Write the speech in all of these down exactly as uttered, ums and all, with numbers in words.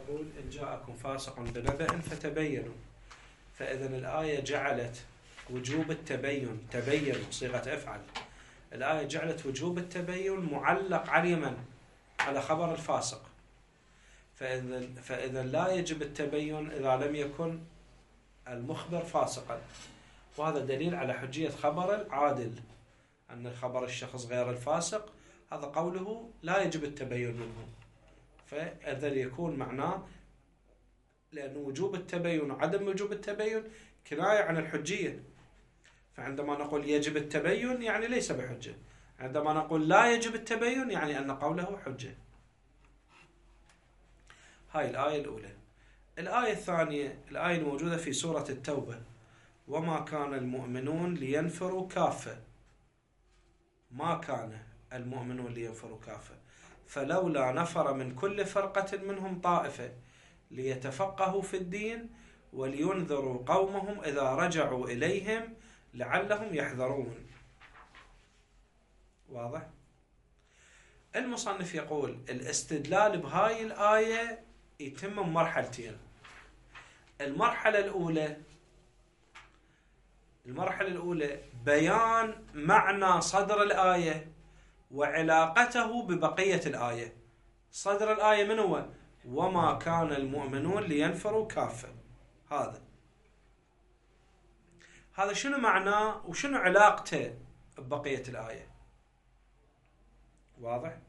يقول إن جاءكم فاسق بنبأ فتبينوا، فإذا الآية جعلت وجوب التبين، تبينوا صيغة أفعل، الآية جعلت وجوب التبين معلق على من؟ على خبر الفاسق، فإذا فإذا لا يجب التبين إذا لم يكن المخبر فاسقا، وهذا دليل على حجية خبر العادل، أن خبر الشخص غير الفاسق هذا قوله لا يجب التبين منه، فإذا يكون معناه لأن وجوب التبين وعدم وجوب التبين كناية عن الحجية، فعندما نقول يجب التبين يعني ليس بحجة، عندما نقول لا يجب التبين يعني أن قوله حجة. هاي الآية الأولى. الآية الثانية، الآية الموجودة في سورة التوبة: وما كان المؤمنون لينفروا كافة، ما كان المؤمنون لينفروا كافة فلولا نفر من كل فرقة منهم طائفة ليتفقهوا في الدين ولينذروا قومهم إذا رجعوا إليهم لعلهم يحذرون. واضح؟ المصنف يقول الاستدلال بهاي الآية يتم مرحلتين. المرحلة الأولى المرحلة الأولى بيان معنى صدر الآية وعلاقته ببقية الآية. صدر الآية من هو؟ وما كان المؤمنون لينفروا كافة. هذا هذا شنو معناه وشنو علاقته ببقية الآية؟ واضح؟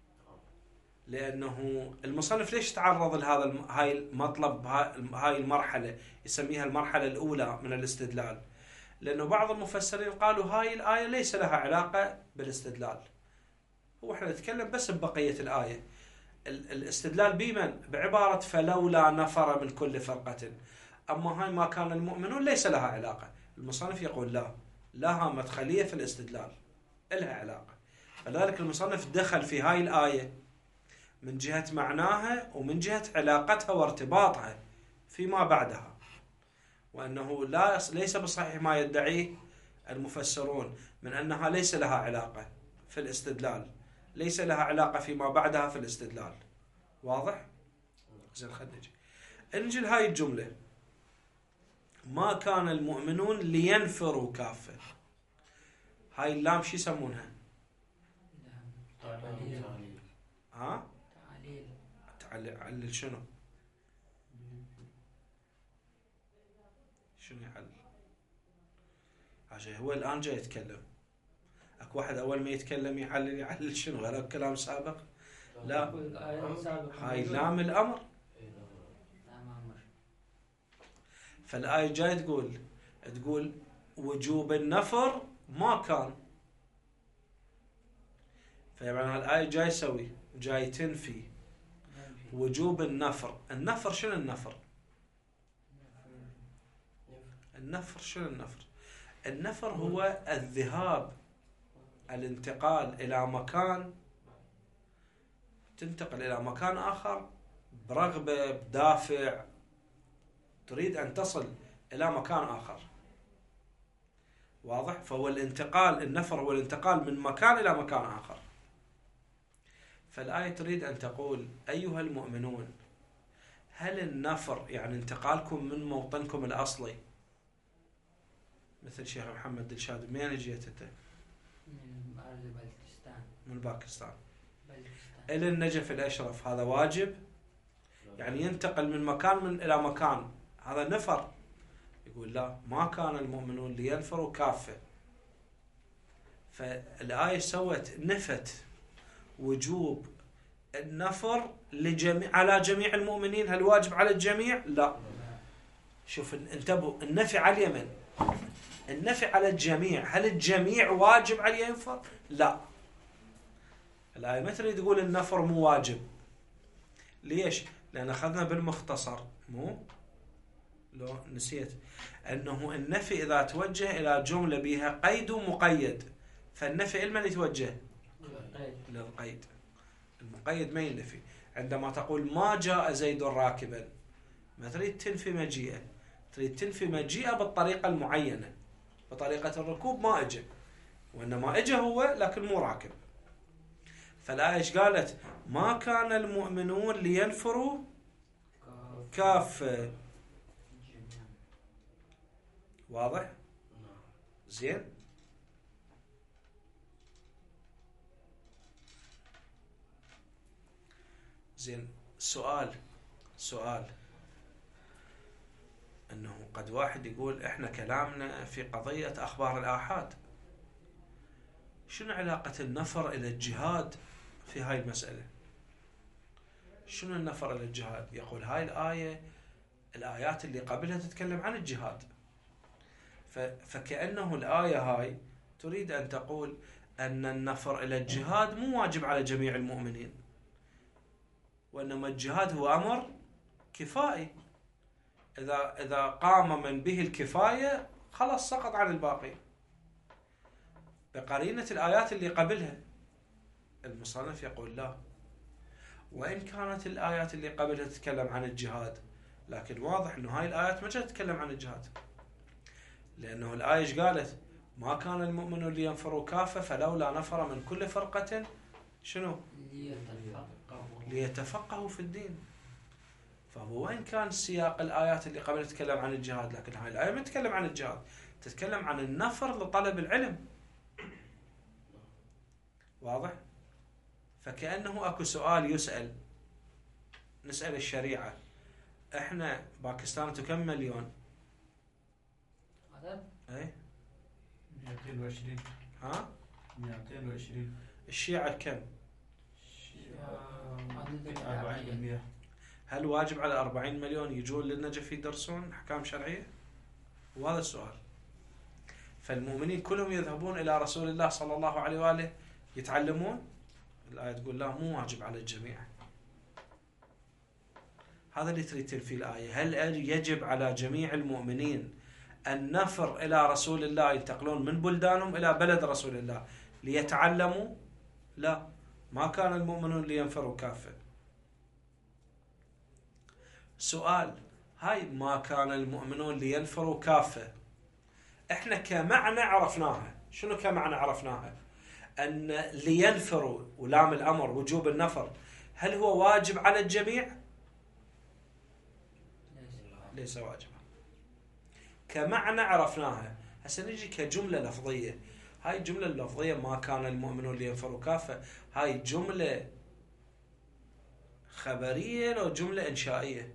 لأنه المصنف ليش تعرض لهذا هاي المطلب، هاي المرحلة يسميها المرحلة الأولى من الاستدلال؟ لأنه بعض المفسرين قالوا هاي الآية ليس لها علاقة بالاستدلال، هو احنا نتكلم بس ببقية الآية. الاستدلال بمن؟ بعبارة فلولا نفر من كل فرقة، أما هاي ما كان المؤمنون ليس لها علاقة. المصنف يقول لا، لها مدخلية في الاستدلال، لها علاقة، فلذلك المصنف دخل في هاي الآية من جهة معناها ومن جهة علاقتها وارتباطها فيما بعدها، وأنه لا ليس بصحيح ما يدعيه المفسرون من أنها ليس لها علاقة في الاستدلال، ليس لها علاقة فيما بعدها في الاستدلال. واضح؟ زين، خلينا نجي نجي لهاي الجملة: ما كان المؤمنون لينفروا كافة. هاي اللام شو يسمونها؟ تعليل. ها؟ تعليل. تعليل شنو؟ شنو يعلل؟ عشان هو الآن جاي يتكلم، اكو واحد اول ما يتكلم يعلل يعلل شنو؟ هذا كلام سابق؟ لا، هاي لام الامر. فالآية جاي تقول تقول وجوب النفر ما كان، فيعني الآية جاي يسوي جاي تنفي وجوب النفر. النفر شنو النفر؟ النفر شنو النفر؟ النفر هو الذهاب، الانتقال إلى مكان، تنتقل إلى مكان آخر برغبة، بدافع، تريد أن تصل إلى مكان آخر. واضح؟ فهو الانتقال، النفر هو الانتقال من مكان إلى مكان آخر. فالآية تريد أن تقول أيها المؤمنون، هل النفر يعني انتقالكم من موطنكم الأصلي مثل شيخ محمد دلشاد؟ منين جيت أنت؟ من أرض بلوچستان. من باكستان. إلى النجف الأشرف، هذا واجب؟ يعني ينتقل من مكان من إلى مكان، هذا نفر. يقول لا، ما كان المؤمنون لينفروا كافة. فالآية سوت نفت وجوب النفر لجميع على جميع المؤمنين. هل واجب على الجميع؟ لا. شوف انتبهوا، النفي على اليمن، النفي على الجميع. هل الجميع واجب عليه ينفر؟ لا. الآية ما تريد تقول النفر مو واجب. ليش؟ لأن أخذنا بالمختصر، مو لو نسيت أنه النفي إذا توجه إلى جملة بها قيد ومقيد، فالنفي لمن يتوجه؟ للقيد. المقيد ما ينفي. عندما تقول ما جاء زيد راكبا، ما تريد تنفي مجيئه، تريد تنفي مجيئه بالطريقة المعينة، بطريقة الركوب ما اجى، وإنما اجى هو لكن مو راكب. فالآية ايش قالت؟ ما كان المؤمنون لينفروا كافة. واضح؟ زين. زين. سؤال سؤال انه قد واحد يقول احنا كلامنا في قضية اخبار الآحاد، شنو علاقة النفر الى الجهاد في هاي المسألة؟ شنو النفر الى الجهاد؟ يقول هاي الآية، الآيات اللي قبلها تتكلم عن الجهاد، فكأنه الآية هاي تريد ان تقول ان النفر الى الجهاد مو واجب على جميع المؤمنين، وانما الجهاد هو امر كفائي، اذا اذا قام من به الكفايه خلاص سقط عن الباقي، بقرينه الايات اللي قبلها. المصنف يقول لا، وان كانت الايات اللي قبلها تتكلم عن الجهاد، لكن واضح انه هاي الايات ما جت تتكلم عن الجهاد، لانه الايه ايش قالت؟ ما كان المؤمنون لينفروا كافه فلولا نفر من كل فرقه شنو؟ ليتفقهوا ليتفقهوا في الدين. فهو وين كان سياق الآيات اللي قبل تتكلم عن الجهاد، لكن هاي الآية ما تتكلم عن الجهاد، تتكلم عن النفر لطلب العلم. واضح؟ فكأنه اكو سؤال يسأل، نسأل الشريعة، احنا باكستان انتو كم مليون؟ عدد اي مئتين وعشرين. ها؟ مئتين وعشرين. الشيعة كم؟ عدد أربعين بالمئة. هل واجب على أربعين مليون يجون للنجف يدرسون أحكام شرعية؟ وهذا السؤال. فالمؤمنين كلهم يذهبون إلى رسول الله صلى الله عليه وآله يتعلمون؟ الآية تقول لا، مو واجب على الجميع. هذا اللي تريد تنفي الآية. هل يجب على جميع المؤمنين النفر إلى رسول الله، ينتقلون من بلدانهم إلى بلد رسول الله ليتعلموا؟ لا، ما كان المؤمنون لينفروا كافة. سؤال، هاي ما كان المؤمنون لينفروا كافة، احنا كمعنى عرفناها. شنو كمعنى عرفناها؟ ان لينفروا ولام الامر وجوب النفر، هل هو واجب على الجميع؟ ليس واجبا. كمعنى عرفناها. هسه نجي كجملة لفظية. هاي الجملة اللفظية ما كان المؤمنون لينفروا كافة، هاي جملة خبرية لو جملة إنشائية؟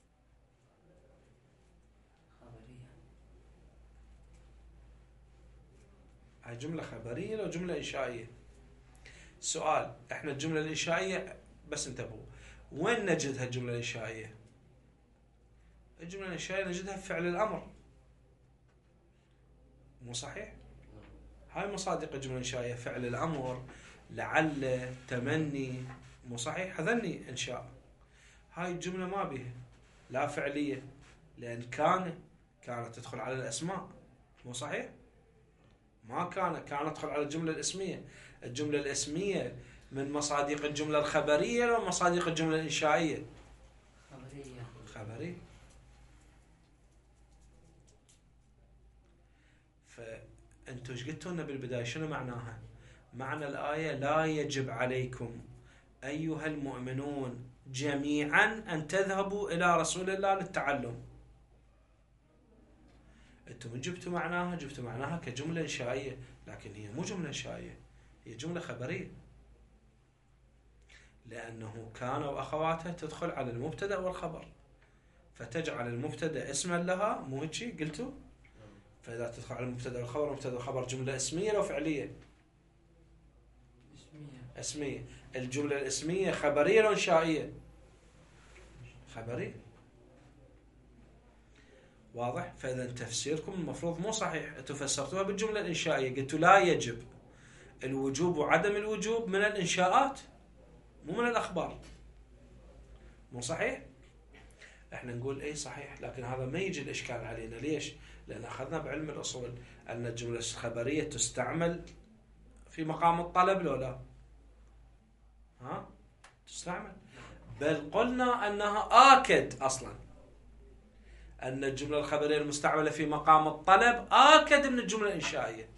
هاي جملة خبرية لو جملة إنشائية؟ سؤال، احنا الجملة الإنشائية بس انتبهوا، وين نجدها الجملة الإنشائية؟ الجملة الإنشائية نجدها في فعل الأمر، مو صحيح؟ هاي مصادق الجملة الإنشائية، فعل الأمر، لعل، تمني، مو صحيح؟ هذني إنشاء. هاي الجملة ما بيها لا فعلية، لأن كان كانت تدخل على الأسماء، مو صحيح؟ ما كان كانت تدخل على الجملة الاسمية. الجملة الاسمية من مصادق الجملة الخبرية لو مصادق الجملة الإنشائية؟ خبرية. خبرية. فأنتوا ايش قلتوا لنا بالبداية؟ شنو معناها؟ معنى الآية لا يجب عليكم أيها المؤمنون جميعا أن تذهبوا إلى رسول الله للتعلم. أنتم من جبتوا معناها؟ جبتوا معناها كجملة إنشائية، لكن هي مو جملة إنشائية، هي جملة خبرية، لأنه كان وأخواتها تدخل على المبتدأ والخبر، فتجعل المبتدأ اسما لها، مو هيك قلتوا؟ فإذا تدخل على المبتدأ والخبر، مبتدأ والخبر جملة اسمية لو فعلية؟ اسمية. اسمية. الجملة الاسمية خبرية لو إنشائية؟ خبرية. واضح؟ فإذا تفسيركم المفروض مو صحيح، أنتم فسرتوها بالجملة الإنشائية، قلتوا لا يجب. الوجوب وعدم الوجوب من الإنشاءات مو من الأخبار، مو صحيح؟ احنا نقول اي صحيح، لكن هذا ما يجي الإشكال علينا. ليش؟ لأن أخذنا بعلم الأصول أن الجملة الخبرية تستعمل في مقام الطلب لو لا؟ ها؟ تستعمل. بل قلنا أنها آكد أصلا، أن الجملة الخبرية المستعملة في مقام الطلب آكد من الجملة الإنشائية.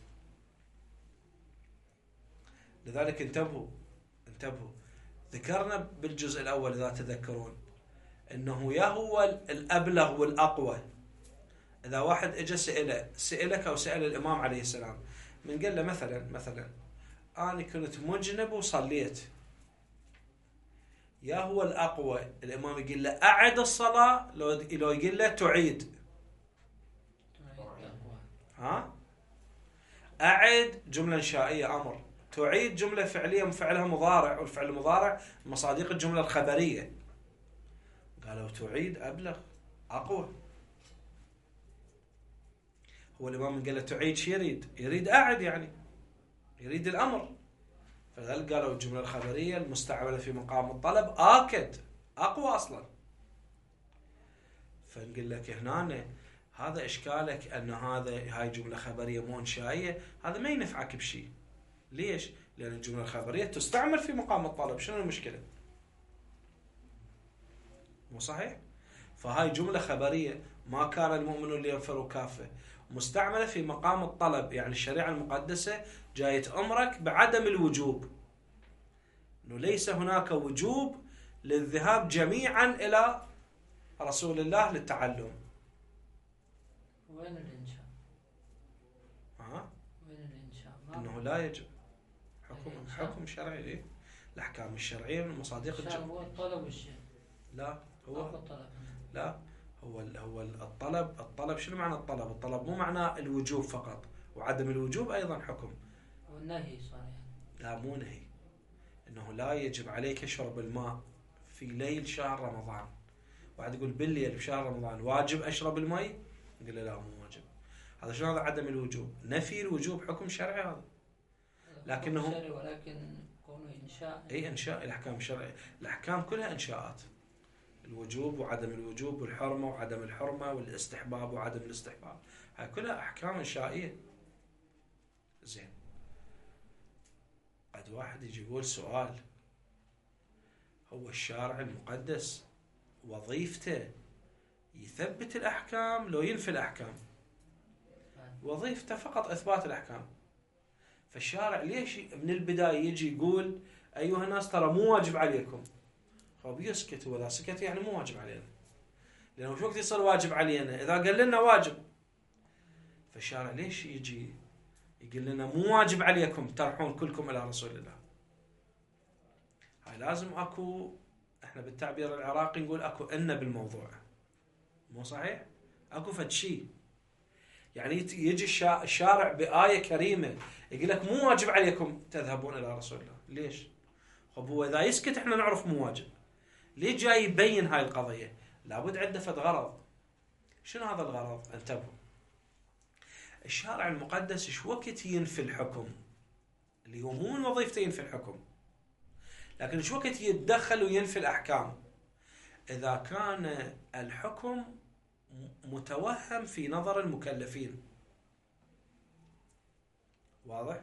لذلك انتبهوا انتبهوا ذكرنا بالجزء الأول إذا تذكرون انه يا هو الابلغ والاقوى. اذا واحد اجى سئله سئلك او سال الامام عليه السلام، من قال له مثلا مثلا انا كنت مجنب وصليت، يا هو الاقوى الامام يقول له اعد الصلاه لو لو يقول له تعيد؟ ها اعد جمله انشائيه امر، تعيد جمله فعليه فعلها مضارع، والفعل المضارع مصادق الجمله الخبريه. قالوا تعيد ابلغ اقوى. هو الامام قال له تعيد شو يريد؟ يريد اعد، يعني يريد الامر. فذلك قالوا الجمله الخبريه المستعمله في مقام الطلب اكد اقوى اصلا. فنقول لك هنا هذا اشكالك ان هذا هاي جمله خبريه مو انشائيه، هذا ما ينفعك بشيء. ليش؟ لان الجمله الخبريه تستعمل في مقام الطلب، شنو المشكله؟ مو صحيح؟ فهاي جمله خبريه ما كان المؤمنون لينفروا كافه، مستعمله في مقام الطلب، يعني الشريعه المقدسه جايه تأمرك بعدم الوجوب، انه ليس هناك وجوب للذهاب جميعا الى رسول الله للتعلم. وين الإنشاء؟ ها؟ وين الإنشاء؟ انه لا يجب. حكم حكم شرعي. إيه؟ الاحكام الشرعيه من مصادق الإنشاء هو الطلب والشيء. لا هو هو الطلب. لا هو هو الطلب. الطلب شنو معنى الطلب؟ الطلب مو معناه الوجوب فقط، وعدم الوجوب ايضا حكم. والنهي صحيح. لا مو نهي، انه لا يجب عليك شرب الماء في ليل شهر رمضان. واحد يقول بالليل بشهر رمضان واجب اشرب الماء، نقول له لا مو واجب. هذا شنو؟ هذا عدم الوجوب. نفي الوجوب حكم شرعي هذا، لكنه ولكن كونه انشاء. اي انشاء. الاحكام الشرعيه الاحكام كلها انشاءات، الوجوب وعدم الوجوب والحرمه وعدم الحرمه والاستحباب وعدم الاستحباب، هاي كلها احكام انشائيه. زين، قد واحد يجي يقول سؤال، هو الشارع المقدس وظيفته يثبت الأحكام لو ينفي الأحكام؟ وظيفته فقط إثبات الأحكام. فالشارع ليش من البداية يجي يقول أيها الناس ترى مو واجب عليكم؟ خب يسكت، وإذا سكت يعني مو واجب علينا، لأنه شو وقت يصير واجب علينا؟ إذا قال لنا واجب. فالشارع ليش يجي يقول لنا مو واجب عليكم ترحون كلكم إلى رسول الله؟ هاي لازم أكو، إحنا بالتعبير العراقي نقول أكو إن بالموضوع، مو صحيح؟ أكو فد شيء، يعني يجي الشارع بآية كريمة يقول لك مو واجب عليكم تذهبون إلى رسول الله. ليش؟ خب هو إذا يسكت إحنا نعرف مو واجب، ليه جاي يبين هاي القضية؟ لابد عنده فد غرض. شنو هذا الغرض؟ انتبهوا، الشارع المقدس ايش وقت ينفي الحكم، اللي هو مو من وظيفته ينفي الحكم، لكن ايش وقت يتدخل وينفي الأحكام؟ إذا كان الحكم متوهم في نظر المكلفين. واضح؟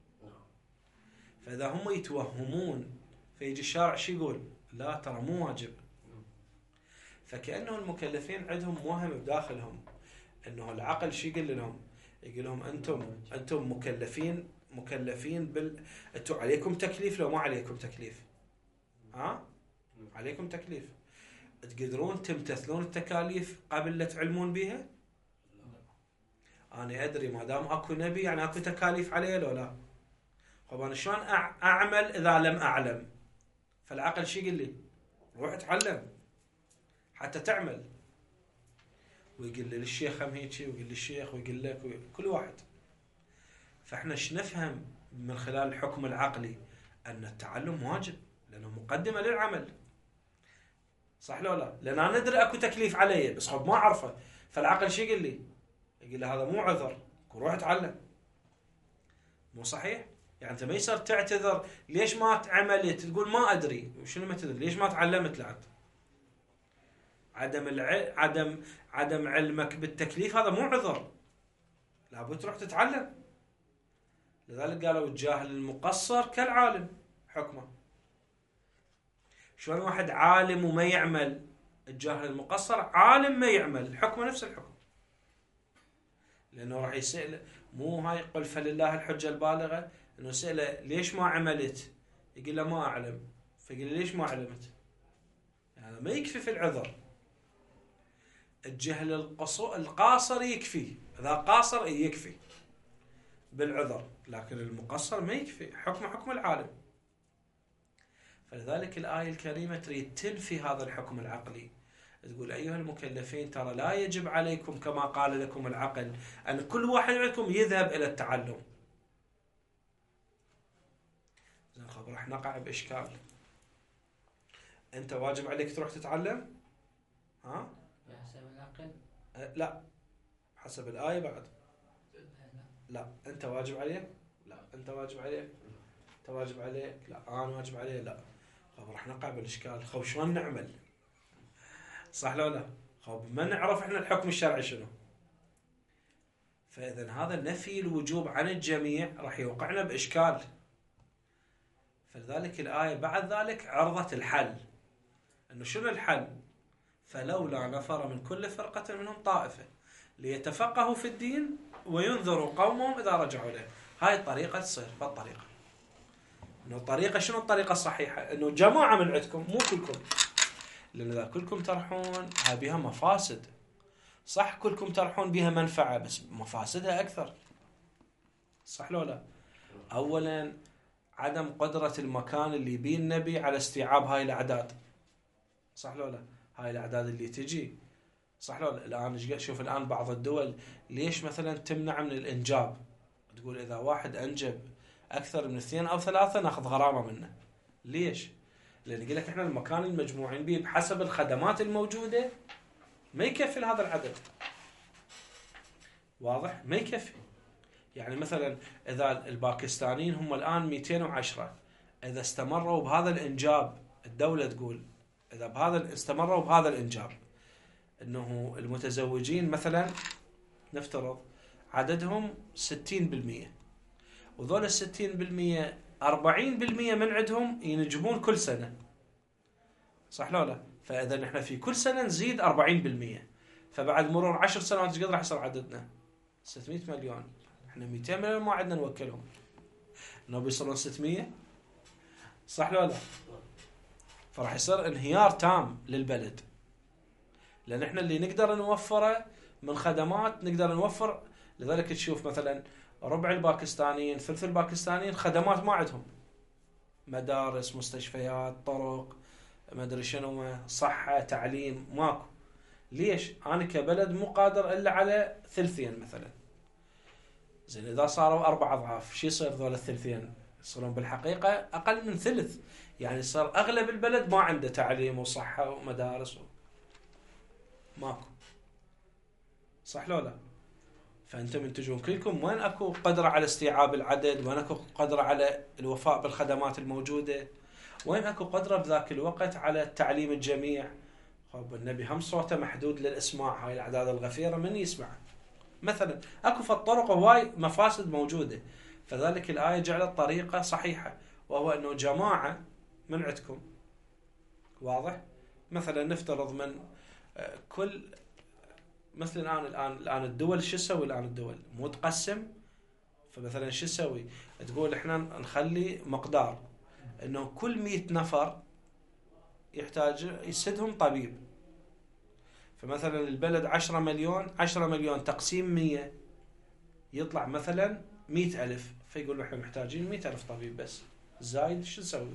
فإذا هم يتوهمون فيجي الشارع شو يقول؟ لا ترى مو واجب. فكأنه المكلفين عندهم وهم بداخلهم أنه العقل شو يقول لهم؟ يقول لهم أنتم أنتم مكلفين مكلفين بال أنتم عليكم تكليف لو ما عليكم تكليف؟ ها؟ عليكم تكليف. تقدرون تمتثلون التكاليف قبل لا تعلمون بها؟ أنا أدري ما دام أكو نبي يعني أكو تكاليف عليه لو لا؟ طب أنا شلون أعمل إذا لم أعلم؟ فالعقل شو يقول لي؟ روح اتعلم حتى تعمل. ويقول لي للشيخ هم هيك، ويقول لي الشيخ، ويقول لك كل واحد. فاحنا ايش نفهم من خلال الحكم العقلي؟ أن التعلم واجب لأنه مقدمة للعمل، صح لو لا؟ لأن أنا ندري أكو تكليف علي بس خب ما أعرفه، فالعقل شو يقول لي؟ يقول لي هذا مو عذر، روح اتعلم. مو صحيح؟ يعني أنت ما يصير تعتذر ليش ما عملت، تقول ما أدري. وشنو ما تدري؟ ليش ما تعلمت لعد؟ عدم الع... عدم عدم علمك بالتكليف هذا مو عذر، لابد تروح تتعلم. لذلك قالوا الجاهل المقصر كالعالم حكمه. شلون واحد عالم وما يعمل؟ الجاهل المقصر عالم ما يعمل، حكمه نفس الحكم، لأنه راح يسأل. مو هاي قل فلله الحجة البالغة، إنه سأله ليش ما عملت؟ يقول له ما أعلم. فيقول له ليش ما علمت؟ يعني هذا ما يكفي في العذر. الجهل القصو القاصر يكفي، إذا قاصر يكفي بالعذر، لكن المقصر ما يكفي، حكم حكم العالم. فلذلك الآية الكريمة تريد تنفي هذا الحكم العقلي، تقول أيها المكلفين ترى لا يجب عليكم كما قال لكم العقل أن كل واحد منكم يذهب إلى التعلم. زين خب راح نقع بإشكال. أنت واجب عليك تروح تتعلم؟ ها؟ بحسب العقل. أه لا، حسب الآية بعد. لا، أنت واجب عليك؟ لا، أنت واجب عليك؟ أنت واجب عليك؟ لا، أنا واجب عليه؟ لا. خب راح نقع بالإشكال. خب شلون نعمل؟ صح لو لا؟ خب ما نعرف احنا الحكم الشرعي شنو؟ فإذا هذا نفي الوجوب عن الجميع راح يوقعنا بإشكال. فلذلك الآية بعد ذلك عرضت الحل. إنه شنو الحل؟ فلولا نفر من كل فرقة منهم طائفة ليتفقهوا في الدين وينذروا قومهم إذا رجعوا إليه. هاي الطريقة تصير بالطريقة. إنه الطريقة شنو الطريقة الصحيحة؟ إنه جماعة من عندكم مو كلكم. لأن إذا كلكم ترحون هاي بها مفاسد. صح كلكم ترحون بها منفعة بس مفاسدها أكثر. صح لو لا؟ أولا عدم قدرة المكان اللي بيه النبي على استيعاب هاي الأعداد. صح لو لا؟ هاي الأعداد اللي تجي. صح لو لا؟ الآن شوف الآن بعض الدول ليش مثلا تمنع من الإنجاب؟ تقول إذا واحد أنجب أكثر من اثنين أو ثلاثة ناخذ غرامة منه. ليش؟ لأن يقول لك إحنا المكان المجموعين به بحسب الخدمات الموجودة ما يكفي هذا العدد. واضح؟ ما يكفي. يعني مثلا إذا الباكستانيين هم الآن مئتين وعشرة، إذا استمروا بهذا الإنجاب الدولة تقول إذا بهذا استمروا بهذا الإنجاب إنه المتزوجين مثلا نفترض عددهم ستين بالمئة، وذول الستين بالمئة أربعين بالمئة من عندهم ينجبون كل سنة. صح لو لا؟ فإذا نحن في كل سنة نزيد أربعين بالمئة، فبعد مرور عشر سنوات ايش قد راح يصير عددنا؟ ستمئة مليون. احنا مئتين مليون ما عندنا نوكلهم، انه بيصيرون ستمئة. صح لو لا؟ فراح يصير انهيار تام للبلد. لان احنا اللي نقدر نوفره من خدمات نقدر نوفر. لذلك تشوف مثلا ربع الباكستانيين ثلث الباكستانيين خدمات ما عندهم، مدارس، مستشفيات، طرق، ما ادري شنو، صحة، تعليم، ماكو. ليش؟ انا كبلد مو قادر الا على ثلثين مثلا. زين اذا صاروا اربع اضعاف شو يصير ذول الثلثين؟ يصيرون بالحقيقة اقل من ثلث. يعني صار اغلب البلد ما عنده تعليم وصحة ومدارس و... ماكو. صح لو لا؟ فأنتم تجون كلكم وين أكو قدرة على استيعاب العدد، وين أكو قدرة على الوفاء بالخدمات الموجودة، وين أكو قدرة بذاك الوقت على تعليم الجميع. خب النبي هم صوته محدود للإسماع، هاي الأعداد الغفيرة من يسمع؟ مثلا أكو في الطرق هواي مفاسد موجودة. فذلك الآية جعلت طريقة صحيحة، وهو أنه جماعة من عندكم. واضح؟ مثلا نفترض من كل مثل الآن الآن الآن الدول شو تسوي؟ الآن الدول مو تقسم. فمثلا شو تسوي؟ تقول احنا نخلي مقدار انه كل مئة نفر يحتاج يسدهم طبيب. فمثلا البلد عشرة مليون، عشرة مليون تقسيم مية يطلع مثلا مئة ألف. فيقولوا احنا محتاجين مئة ألف طبيب بس، زايد شو نسوي؟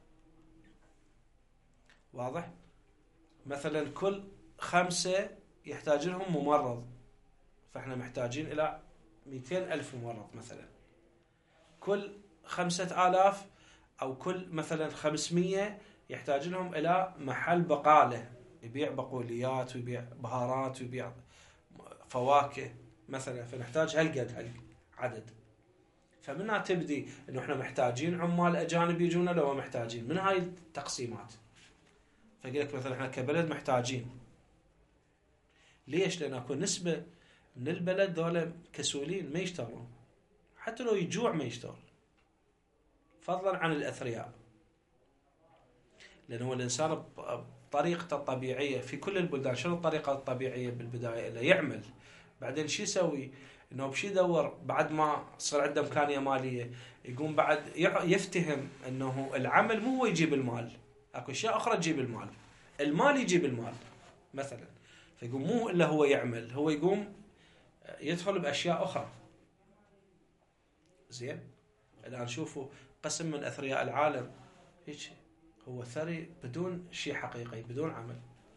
واضح؟ مثلا كل خمسة يحتاج لهم ممرض، فاحنا محتاجين الى مئتين ألف ممرض مثلا. كل خمسة آلاف او كل مثلا خمسمية يحتاج لهم الى محل بقالة يبيع بقوليات ويبيع بهارات ويبيع فواكه مثلا، فنحتاج هالقد هالعدد. فمنها تبدي انه احنا محتاجين عمال اجانب يجونا لو محتاجين من هاي التقسيمات. فيقول لك مثلا احنا كبلد محتاجين. ليش؟ لأن أكو نسبة من البلد ذولا كسولين ما يشتغلون، حتى لو يجوع ما يشتغل، فضلا عن الأثرياء. لأنه الإنسان بطريقته الطبيعية في كل البلدان شنو الطريقة الطبيعية بالبداية؟ اللي يعمل، بعدين شو يسوي؟ إنه بشي يدور بعد ما صار عنده إمكانية مالية، يقوم بعد يفتهم إنه العمل مو هو يجيب المال، أكو أشياء أخرى تجيب المال. المال يجيب المال مثلا، فيقوم مو إلا هو يعمل، هو يقوم يدخل بأشياء أخرى. زين، الآن شوفوا قسم من أثرياء العالم هيك هو ثري بدون شيء حقيقي، بدون عمل،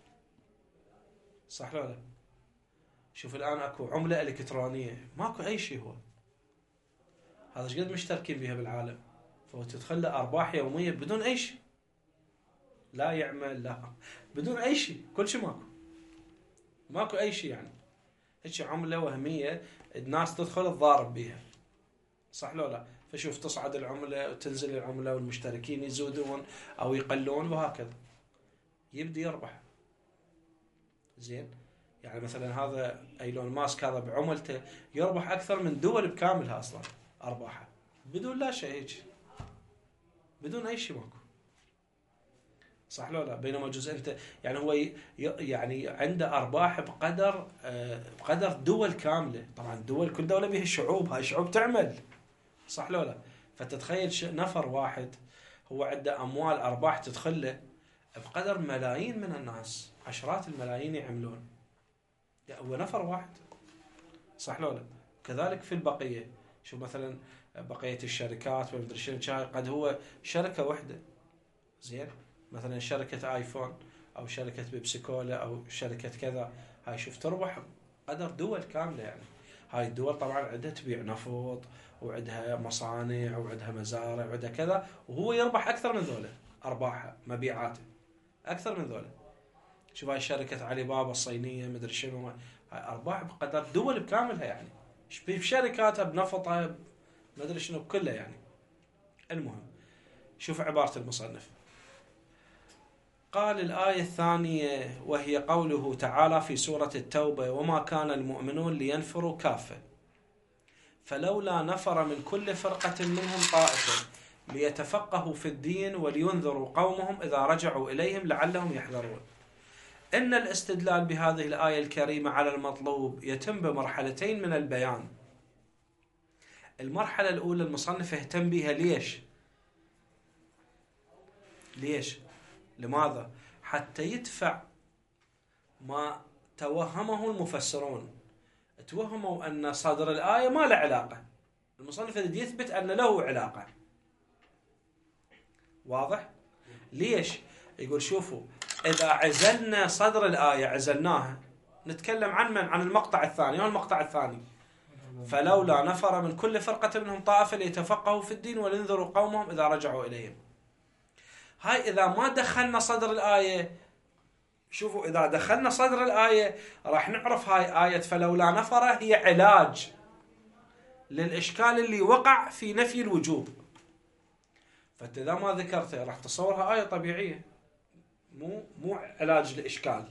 صح ولا لا؟ شوف الآن أكو عملة إلكترونية ماكو أي شيء، هو هذا ايش قد مشتركين بها بالعالم، فهو تدخل له أرباح يومية بدون أي شيء، لا يعمل لا بدون أي شيء، كل شيء ماكو، ماكو أي شيء يعني. هيك عملة وهمية الناس تدخل تضارب بها، صح لو لا؟ فشوف تصعد العملة وتنزل العملة والمشتركين يزودون أو يقلون وهكذا يبدي يربح. زين، يعني مثلا هذا ايلون ماسك هذا بعملته يربح أكثر من دول بكاملها أصلا أرباحها بدون لا شيء، هيك بدون أي شيء ماكو، صح لو لا؟ بينما جزء انت يعني هو ي... يعني عنده ارباح بقدر آه بقدر دول كامله، طبعا الدول كل دوله بها شعوب، هاي شعوب تعمل، صح لو لا؟ فتتخيل ش... نفر واحد هو عنده اموال ارباح تدخل له بقدر ملايين من الناس، عشرات الملايين يعملون، هو نفر واحد، صح لو لا؟ كذلك في البقيه، شوف مثلا بقيه الشركات ومدري شنو، قد هو شركه واحده. زين، مثلا شركة آيفون أو شركة بيبسي كولا أو شركة كذا، هاي شوف تربح قدر دول كاملة يعني. هاي الدول طبعا عندها تبيع نفط وعندها مصانع وعندها مزارع وعندها كذا، وهو يربح أكثر من ذولا، أرباحه مبيعاته أكثر من ذولا. شوف هاي شركة علي بابا الصينية مدري شنو، هاي أرباح بقدر دول بكاملها يعني، بشركاتها بنفطها مدري شنو كله يعني. المهم شوف عبارة المصنف، قال الآية الثانية وهي قوله تعالى في سورة التوبة: وما كان المؤمنون لينفروا كافة فلولا نفر من كل فرقة منهم طائفة ليتفقهوا في الدين ولينذروا قومهم إذا رجعوا إليهم لعلهم يحذرون. إن الاستدلال بهذه الآية الكريمة على المطلوب يتم بمرحلتين من البيان. المرحلة الأولى المصنف اهتم بها، ليش؟ ليش؟ لماذا؟ حتى يدفع ما توهمه المفسرون، توهموا أن صدر الآية ما له علاقة، المصنف يثبت أن له علاقة. واضح؟ ليش؟ يقول شوفوا، إذا عزلنا صدر الآية عزلناها، نتكلم عن من؟ عن المقطع الثاني. هو المقطع الثاني: فلولا نفر من كل فرقة منهم طائفة ليتفقهوا في الدين ولينذروا قومهم إذا رجعوا إليهم. هاي إذا ما دخلنا صدر الآية، شوفوا إذا دخلنا صدر الآية راح نعرف هاي آية فلولا نفر هي علاج للإشكال اللي وقع في نفي الوجوب. فأنت إذا ما ذكرته راح تصورها آية طبيعية، مو مو علاج لإشكال.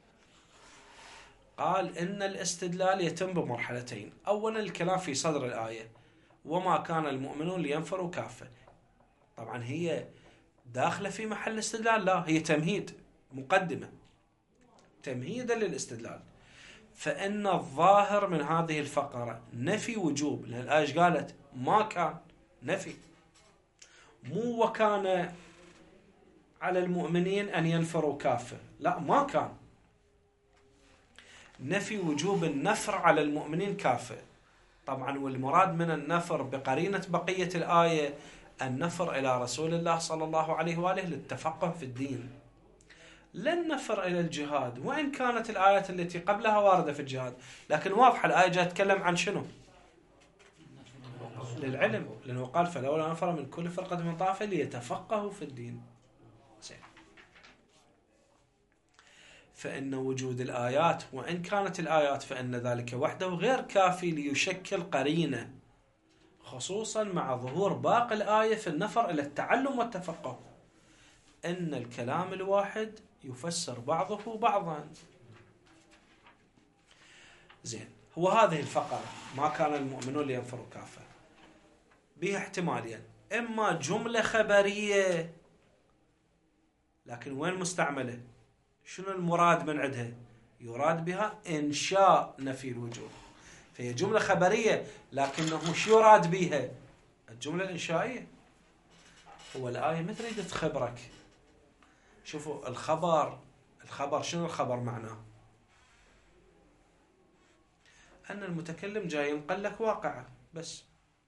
قال إن الاستدلال يتم بمرحلتين. أولا الكلام في صدر الآية: وما كان المؤمنون لينفروا كافة. طبعا هي داخلة في محل استدلال؟ لا، هي تمهيد، مقدمة تمهيدا للاستدلال. فإن الظاهر من هذه الفقرة نفي وجوب، لأن الآية قالت ما كان، نفي، مو وكان على المؤمنين أن ينفروا كافة، لا ما كان، نفي وجوب النفر على المؤمنين كافة. طبعا والمراد من النفر بقرينة بقية الآية النفر إلى رسول الله صلى الله عليه وآله للتفقه في الدين، لن نفر إلى الجهاد، وإن كانت الآيات التي قبلها واردة في الجهاد، لكن واضحة الآية جاء تتكلم عن شنو؟ للعلم، لأنه قال فلولا نفر من كل فرقة من طائفة ليتفقهوا في الدين. فإن وجود الآيات وإن كانت الآيات فإن ذلك وحده غير كافي ليشكل قرينة، خصوصا مع ظهور باقي الآية في النفر إلى التعلم والتفقه. إن الكلام الواحد يفسر بعضه بعضا. زين، هو هذه الفقرة ما كان المؤمنون لينفروا كافة بها احتمالين: إما جملة خبرية، لكن وين مستعملة؟ شنو المراد من عندها؟ يراد بها إنشاء نفي الوجوب، فهي جملة خبرية، لكنه شو يراد بها؟ الجملة الإنشائية. هو الآية ما تريد تخبرك. شوفوا الخبر الخبر شنو الخبر معناه؟ أن المتكلم جاي ينقل لك واقعه بس.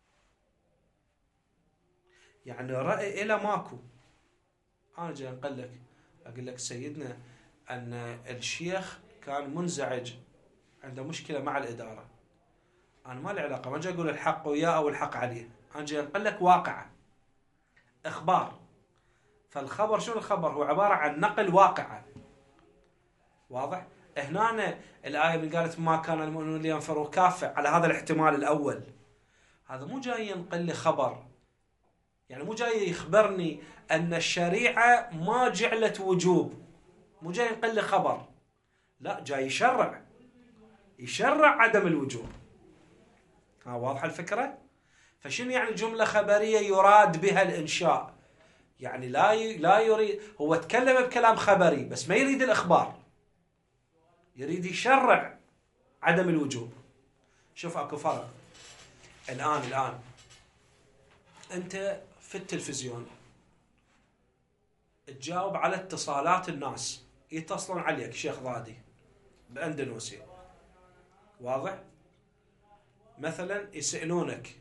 يعني رأي إلى ماكو. أنا جاي أنقل لك أقول لك سيدنا أن الشيخ كان منزعج، عنده مشكلة مع الإدارة. أنا ما لي علاقة، ما جاي أقول الحق وياه أو الحق عليه، أنا جاي أنقل لك واقعه، إخبار. فالخبر شنو الخبر؟ هو عبارة عن نقل واقعه. واضح؟ هنا الآية اللي قالت ما كان المؤمنون لينفروا كافة على هذا الاحتمال الأول، هذا مو جاي ينقل لي خبر، يعني مو جاي يخبرني أن الشريعة ما جعلت وجوب، مو جاي ينقل لي خبر، لا جاي يشرع يشرع عدم الوجوب. ها واضحة الفكرة؟ فشنو يعني جملة خبرية يراد بها الإنشاء؟ يعني لا ي... لا يريد، هو تكلم بكلام خبري بس ما يريد الإخبار، يريد يشرع عدم الوجوب. شوف اكو فرق. الآن الآن أنت في التلفزيون تجاوب على اتصالات الناس يتصلون عليك، شيخ ضادي بأندونيسيا، واضح؟ مثلا يسألونك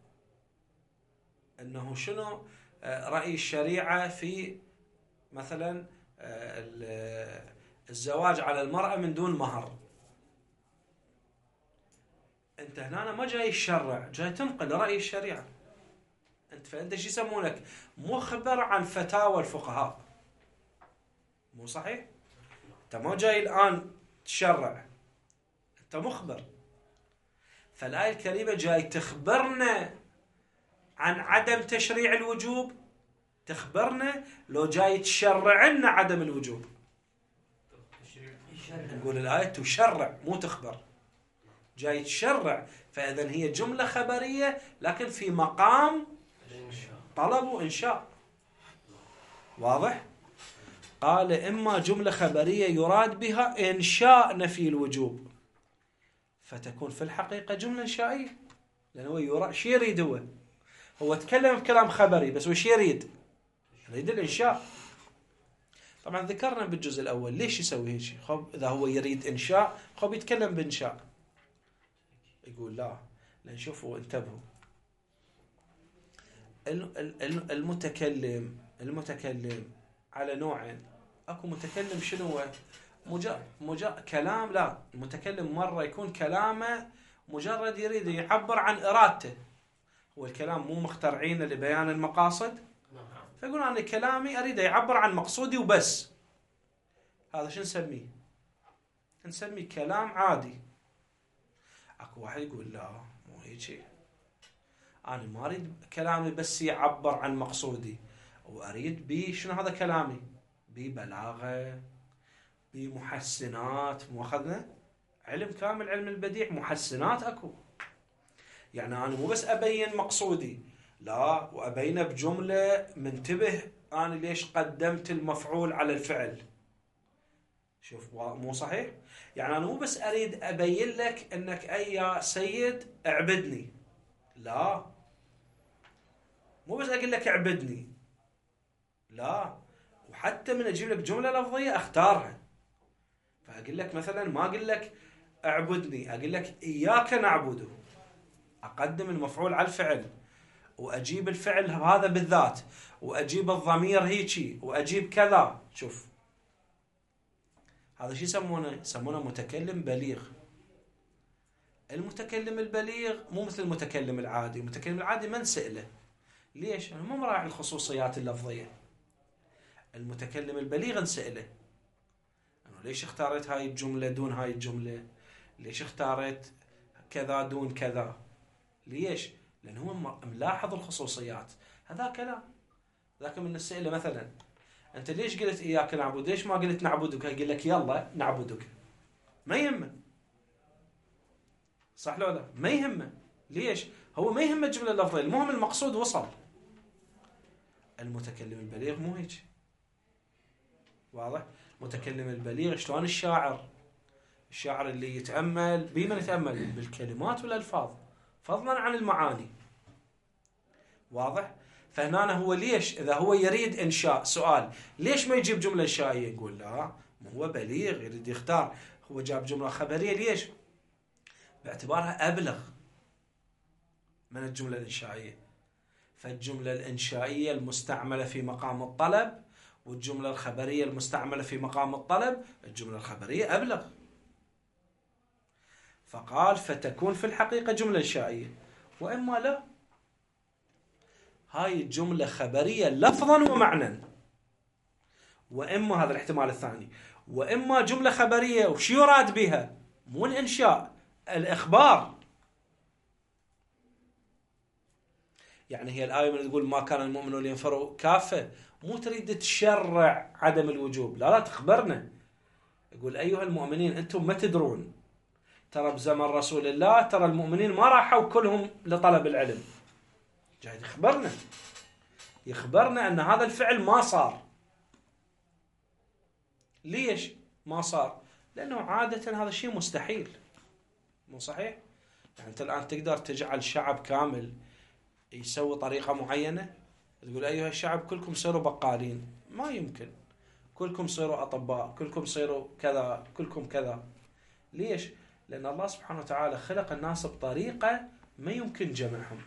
أنه شنو رأي الشريعة في مثلا الزواج على المرأة من دون مهر. أنت هنا ما جاي تشرع، جاي تنقل رأي الشريعة. أنت فأنت شو يسمونك؟ مخبر عن فتاوى الفقهاء، مو صحيح؟ أنت ما جاي الآن تشرع، أنت مخبر. فالآية الكريمة جاي تخبرنا عن عدم تشريع الوجوب، تخبرنا لو جاي تشرع لنا عدم الوجوب. نقول الآية تشرع مو تخبر، جاي تشرع. فإذن هي جملة خبرية لكن في مقام طلب وإنشاء. واضح؟ قال إما جملة خبرية يراد بها إنشاء نفي الوجوب، فتكون في الحقيقة جملة إنشائية، لأنه يرى شي يريد. هو هو تكلم بكلام خبري بس وش يريد؟ يريد الإنشاء. طبعا ذكرنا بالجزء الأول ليش يسوي هيك. خب إذا هو يريد إنشاء خب يتكلم بإنشاء. يقول لا، لأن شوفوا انتبهوا، المتكلم المتكلم على نوعين. اكو متكلم شنو هو؟ مجرد مجرد كلام. لا، المتكلم مرة يكون كلامه مجرد يريد يعبر عن إرادته، هو الكلام مو مخترعينه لبيان المقاصد، فيقول أنا كلامي أريد يعبر عن مقصودي وبس. هذا شو نسميه؟ نسميه كلام عادي. اكو واحد يقول لا مو هيك، أنا ما أريد كلامي بس يعبر عن مقصودي، وأريد بي شنو هذا كلامي؟ ببلاغة، بمحسنات. مو أخذنا علم كامل، علم البديع، محسنات أكو. يعني أنا مو بس أبين مقصودي، لا، وأبينه بجملة منتبه أنا ليش قدمت المفعول على الفعل. شوف مو صحيح؟ يعني أنا مو بس أريد أبين لك أنك أي يا سيد اعبدني، لا، مو بس أقول لك اعبدني، لا، وحتى من أجيب لك جملة لفظية أختارها. فأقول لك مثلا ما أقول لك اعبدني، أقول لك إياك نعبده، أقدم المفعول على الفعل، وأجيب الفعل هذا بالذات، وأجيب الضمير هيجي، وأجيب كذا. شوف هذا شو يسمونه؟ يسمونه متكلم بليغ. المتكلم البليغ مو مثل المتكلم العادي. المتكلم العادي ما نسأله ليش؟ أنا مو مراعي الخصوصيات اللفظية. المتكلم البليغ نسأله أنه ليش اختارت هاي الجملة دون هاي الجملة؟ ليش اختارت كذا دون كذا؟ ليش؟ لأنه هو ملاحظ الخصوصيات. هذا كلام. لكن من نسأله مثلا أنت ليش قلت إياك نعبد؟ ليش ما قلت نعبدك؟ يقول لك يلا نعبدك. ما يهمه، صح لو لا؟ ما يهمه. ليش؟ هو ما يهمه الجملة اللفظية، المهم المقصود وصل. المتكلم البليغ مو هيك. واضح؟ متكلم البليغ شلون الشاعر؟ الشاعر اللي يتأمل بمن يتأمل؟ بالكلمات والألفاظ فضلا عن المعاني. واضح؟ فهنا هو ليش إذا هو يريد إنشاء، سؤال ليش ما يجيب جملة إنشائية؟ يقول لا، هو بليغ يريد يختار، هو جاب جملة خبرية ليش؟ باعتبارها أبلغ من الجملة الإنشائية. فالجملة الإنشائية المستعملة في مقام الطلب والجملة الخبرية المستعملة في مقام الطلب، الجملة الخبرية أبلغ. فقال فتكون في الحقيقة جملة إنشائية، وإما لا، هاي الجملة خبرية لفظا ومعنى، وإما هذا الاحتمال الثاني، وإما جملة خبرية وش يراد بها؟ مو الإنشاء، الإخبار. يعني هي الآية من تقول ما كان المؤمنون لينفروا كافة، مو تريد تشرع عدم الوجوب، لا لا، تخبرنا. يقول أيها المؤمنين أنتم ما تدرون، ترى بزمن رسول الله ترى المؤمنين ما راحوا كلهم لطلب العلم، جاي يخبرنا يخبرنا أن هذا الفعل ما صار. ليش ما صار؟ لأنه عادة هذا الشيء مستحيل، مو صحيح؟ يعني أنت الآن تقدر تجعل شعب كامل يسوي طريقة معينة، تقول أيها الشعب كلكم صيروا بقالين، ما يمكن. كلكم صيروا أطباء، كلكم صيروا كذا، كلكم كذا. ليش؟ لأن الله سبحانه وتعالى خلق الناس بطريقة ما يمكن جمعهم.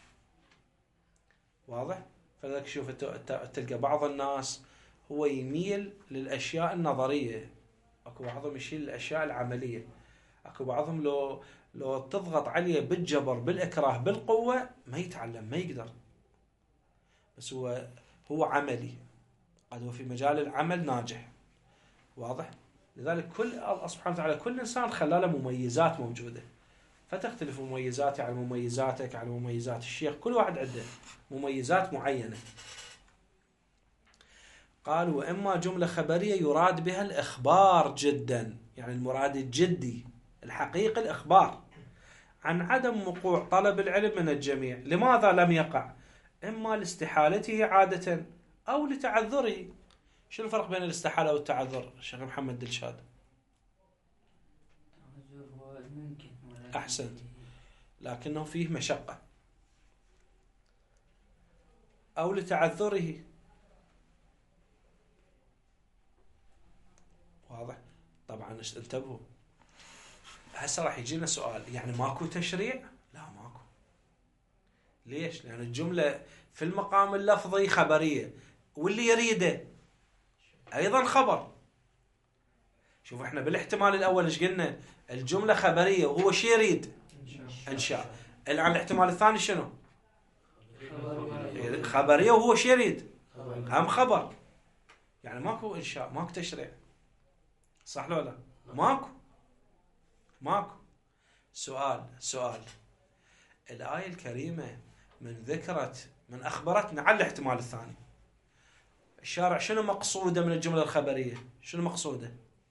واضح؟ فلذلك شوف تلقى بعض الناس هو يميل للأشياء النظرية، أكو بعضهم يشيل الأشياء العملية، أكو بعضهم لو لو تضغط عليه بالجبر بالإكراه بالقوة ما يتعلم، ما يقدر. بس هو هو عملي، قد هو في مجال العمل ناجح. واضح؟ لذلك كل الله سبحانه وتعالى كل إنسان خلاله مميزات موجودة، فتختلف مميزاتي عن مميزاتك عن مميزات الشيخ، كل واحد عنده مميزات معينة. قال وإما جملة خبرية يراد بها الإخبار جدا، يعني المراد الجدي الحقيقي الإخبار عن عدم وقوع طلب العلم من الجميع. لماذا لم يقع؟ إما لاستحالته عادة أو لتعذره. شو الفرق بين الاستحالة والتعذر شيخ محمد دلشاد؟ أحسنت، لكنه فيه مشقة. أو لتعذره. واضح؟ طبعا انتبهوا، هسه راح يجينا سؤال، يعني ماكو تشريع؟ لا ماكو. ليش؟ لأن الجملة في المقام اللفظي خبرية، واللي يريده أيضا خبر. شوف احنا بالاحتمال الأول ايش قلنا؟ الجملة خبرية وهو شي يريد؟ إنشاء. الآن الاحتمال الثاني شنو؟ خبرية وهو شي يريد؟ هم خبر. يعني ماكو إنشاء، ماكو تشريع، صح لو لا؟ ماكو ماكو. سؤال سؤال الآية الكريمة من ذكرت من أخبرتنا عن الاحتمال الثاني، الشارع شنو مقصوده من الجملة الخبرية؟ شنو مقصوده؟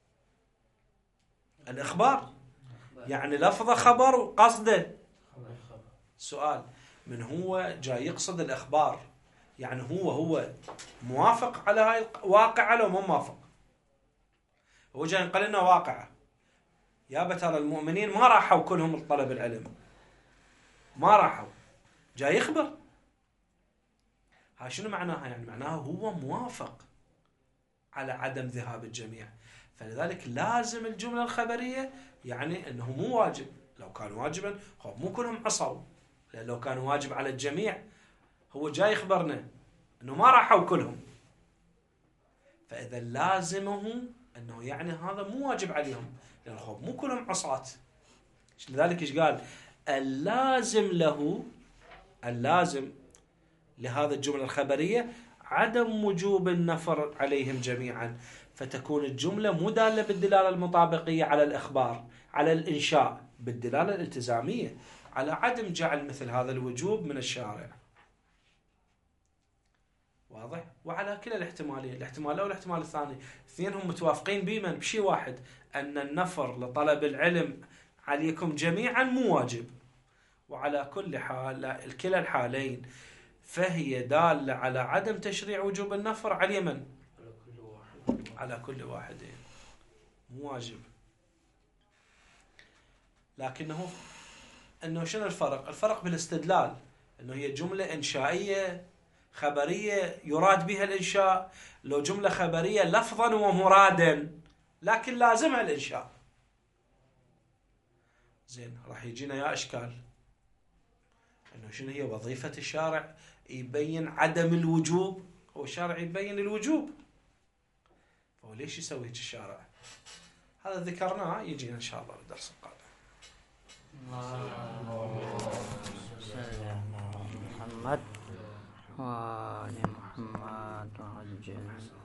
الإخبار، يعني لفظة خبر وقصده سؤال. من هو جاي يقصد الإخبار؟ يعني هو هو موافق على هاي الواقعة لو مو موافق؟ هو جاي ينقل لنا واقعة، يا ترى المؤمنين ما راحوا كلهم لطلب العلم، ما راحوا، جاي يخبر. ها شنو معناها؟ يعني معناها هو موافق على عدم ذهاب الجميع، فلذلك لازم الجملة الخبرية يعني أنه مو واجب. لو كان واجبا خب مو كلهم عصوا، لأن لو كان واجب على الجميع هو جاي يخبرنا أنه ما راحوا كلهم، فإذا لازمه أنه يعني هذا مو واجب عليهم، لأن خب مو كلهم عصاة. لذلك إيش قال؟ اللازم له، اللازم لهذا الجملة الخبرية عدم وجوب النفر عليهم جميعا، فتكون الجملة مو دالة بالدلالة المطابقية على الإخبار، على الإنشاء، بالدلالة الالتزامية على عدم جعل مثل هذا الوجوب من الشارع. واضح؟ وعلى كلا الاحتمالين، الاحتمال الأول والاحتمال الثاني، اثنينهم متوافقين بمن؟ بشيء واحد، أن النفر لطلب العلم عليكم جميعا مو واجب. وعلى كل حال كلا الحالين فهي دالة على عدم تشريع وجوب النفر على من؟ على كل واحد، مو واجب. لكنه انه شنو الفرق؟ الفرق بالاستدلال، انه هي جملة انشائية خبرية يراد بها الانشاء، لو جملة خبرية لفظا ومرادا لكن لازمها الإنشاء. زين، راح يجينا يا إشكال إنه شنو هي وظيفة الشارع؟ يبين عدم الوجوب. هو الشارع يبين الوجوب، فهو ليش يسوي هيك الشارع؟ هذا ذكرناه، يجينا إن شاء الله بالدرس القادم. محمد وآل محمد وعجل